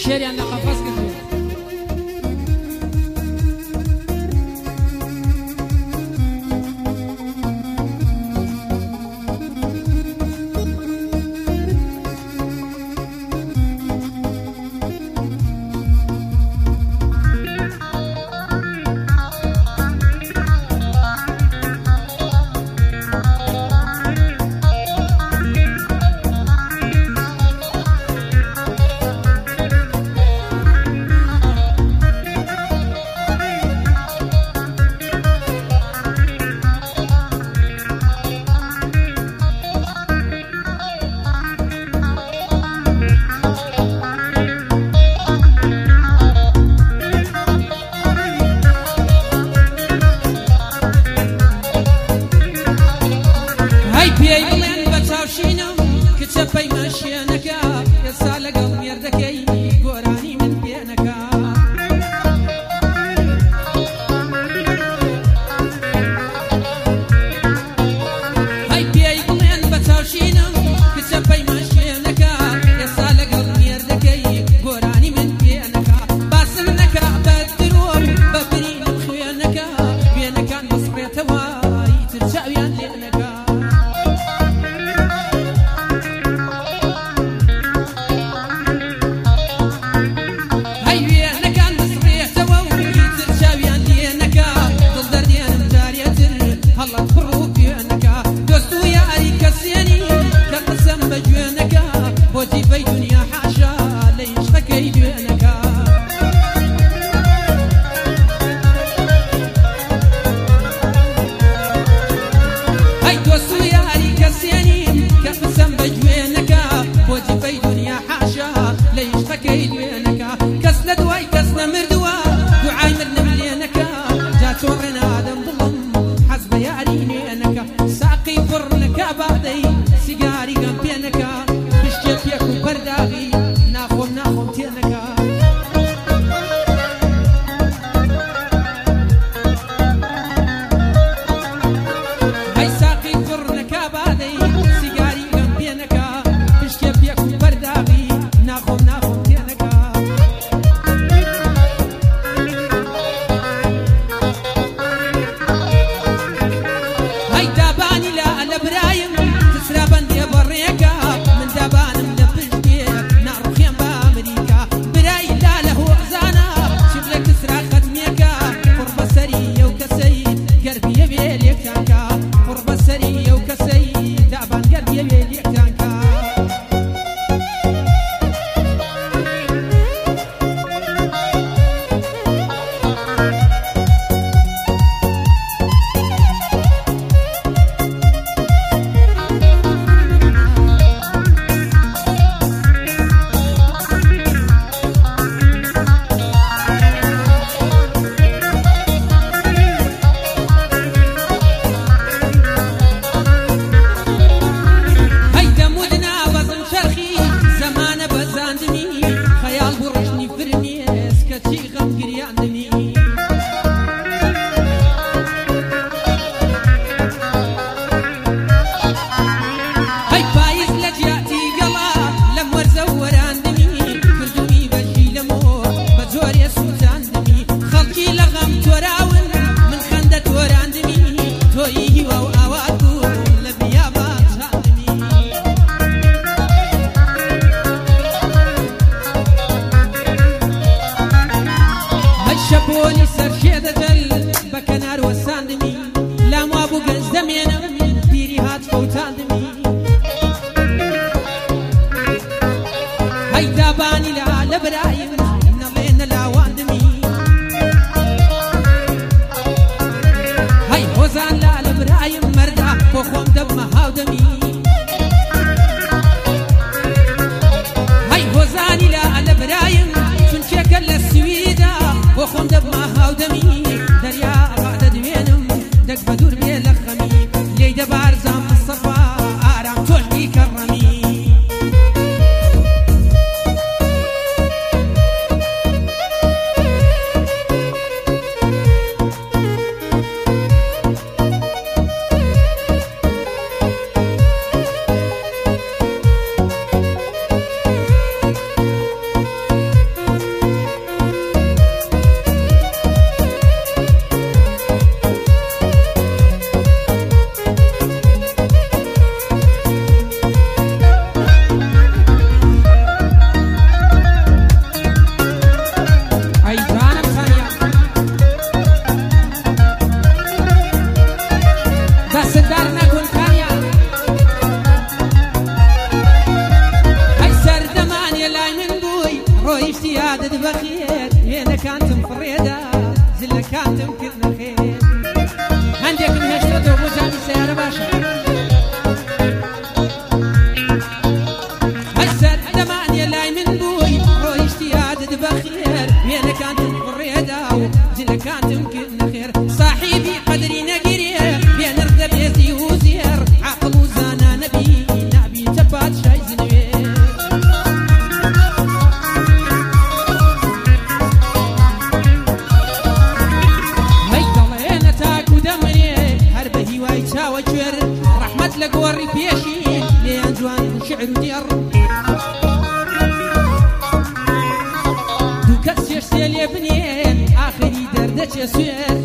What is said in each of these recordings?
شێریان لە قەفەس کردووە. چەپەی مەشیێنەکە ئێستا لەگەڵ مێردەکەی گۆرانی من پێنەکە هەی پێی بڵێن بە چاوشینم کە چەپەی مەشیێنەکە ئێستا لەگەڵ مێردەکەی گۆرانی من پێنەکە باسم نەکە بە درۆ بە برینم خوێنەکە وێنەکان بەسڕێتەوە ئیتر چاویان لێنەکە شەپۆلی سەرشێ دەجەل بە کەنار وەساندمی لام وا بوو گەنج دەمێنم پیری هات فەوتاندمی هەی دابانی لە برایم نەڵێ نەلاواندمی هەی هۆزان لە برایم مەردا بۆ خۆم دەبمە هاودەمی هەی هۆزانی لە برایم چونچێکە لە سویدا بۆ خۆم دەبمە هاودەمی دەریا ڕادەدوێنم دەک بە دوور بێ لە خەمی لێی دەبارزام مستەفا ئارام تۆش بیکەڕەمی کاتم کردنە خێر هەندێکم هێشتێتەوە بۆ جامی سەیارە باشە هەسەر دەمانێ لای من بووی ڕۆیشتی یادت بەخێر وێنەکانتم بڕێدا و جلەکانتم کردنە خێر ساحیبی قەدری نەگیرێ بێنرخ دەبێتی و زێر عەقڵ و زانا نەبی نابیتە پادشای زنوێر هەی دەڵێنە تاکو دەمرێ هەر بە هیوای چاوە کوێر ڕەحمەت لە گۆڕی پێشین لێیان جوان شعر و دێڕ دوو کەس چێشتێ لێ بنێن ئاخری دەردەچێ سوێر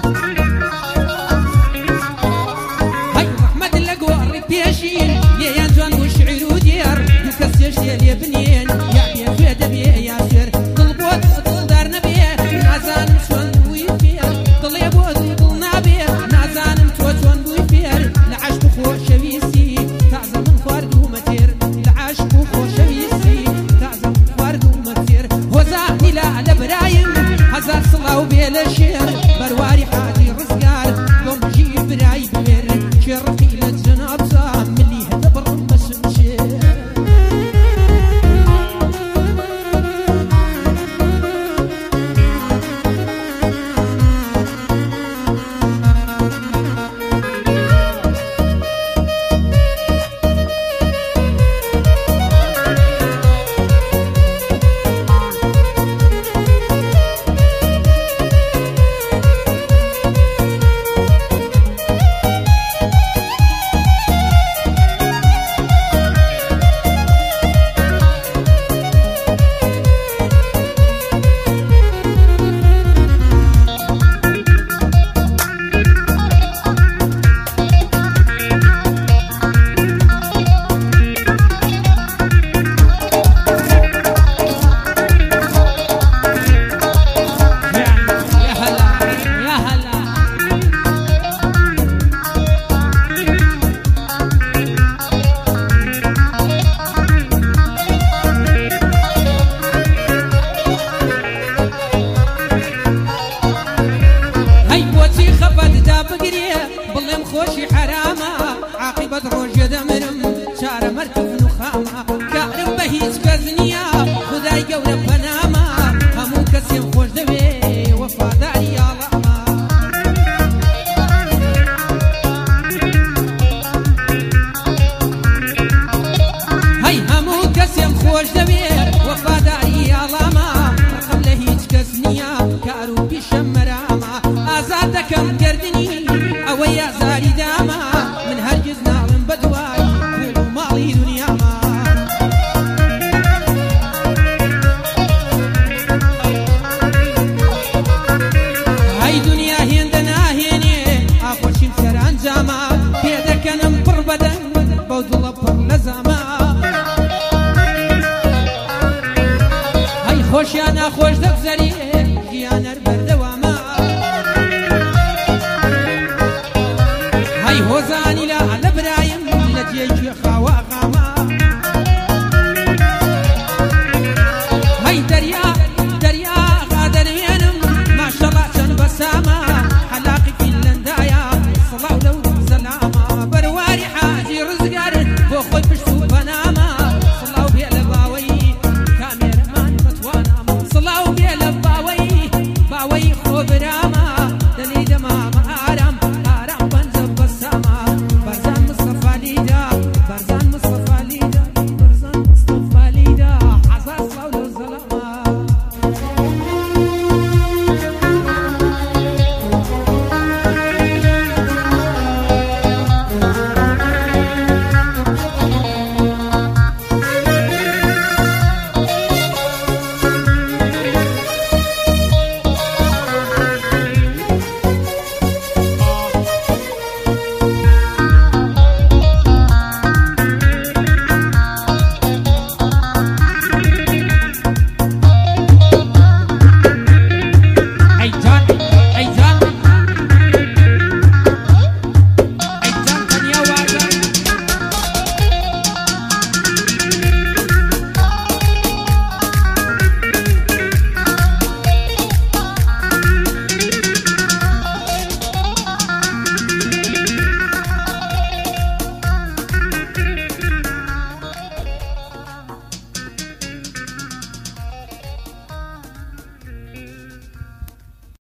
هەی ڕەحمەت لە گۆڕی پێشین لێیان جوان بۆ شعر و دێڕ دوو کەس چێشتێ لێ بنێن یا بێ کوێ دەبێ یا سوێر دڵ بۆت دڵدار نەبێ نازانم چۆن بووی فێر دڵێ بۆ دڵ نابێ نازانم تۆ چۆن بووی فێر لە عەشق و خۆشەویستی تازە من خواردومە تێر لە عەشق و خۆشەویستی تازە من خواردومە تێر هۆزانی لە برایم هەزار سڵاو بێ لە شێر بەرواری حاجی ڕزگار بۆ مژی برای بوێر شێڕقی لە جەنابزا ملی هەدە بڕم بە شمشێر بڵێم خۆشی حرامە عاقبەت ڕۆژێ دەمرم چارە مەرکەفن و خامە کارم بە هیچ کەس نییە خودای گەورە پەنامە هەموو کەسێم خۆش دەوێ وەفاداری یاڵامە هەی هەموو کەسێم خۆش دەوێ وەفاداری یاڵامە ڕقم لە هیچ کەس نییە کار و پیشەم مەرامە ئازاد دەکەم گردنی ئەوەی ئازاری داما من هەرگیز ناڵم بەدوای پێڵ و ماڵی دونیاما هەی دنیا هێندە ناهێنێ ئاخۆشیم سەرانجامە پێدەکەنم پڕ بەدەنگ بەو دڵە پڕ لە زامە هەی خۆشیان ناخۆش دەگزەری ژیانەر بەردەوامە هەی هۆزانی لە برایم لە جێگوێ خاوە قامە هەی دەریا غادەروێنم ماشەڵا چەند بەسامە حەلاقی فینلەندایە سڵاو لەو زەلامە بەرواری حاجی ڕزگار بۆ خۆی پشت و